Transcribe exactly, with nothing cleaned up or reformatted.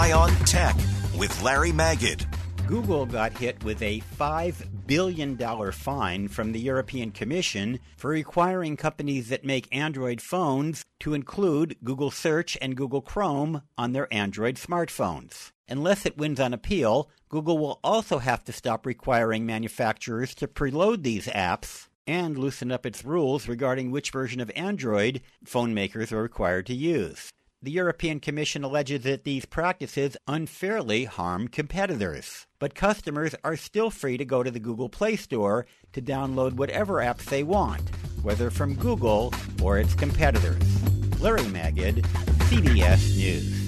Eye on Tech with Larry Magid. Google got hit with a five billion dollars fine from the European Commission for requiring companies that make Android phones to include Google Search and Google Chrome on their Android smartphones. Unless it wins on appeal, Google will also have to stop requiring manufacturers to preload these apps and loosen up its rules regarding which version of Android phone makers are required to use. The European Commission alleges that these practices unfairly harm competitors. But customers are still free to go to the Google Play Store to download whatever apps they want, whether from Google or its competitors. Larry Magid, C B S News.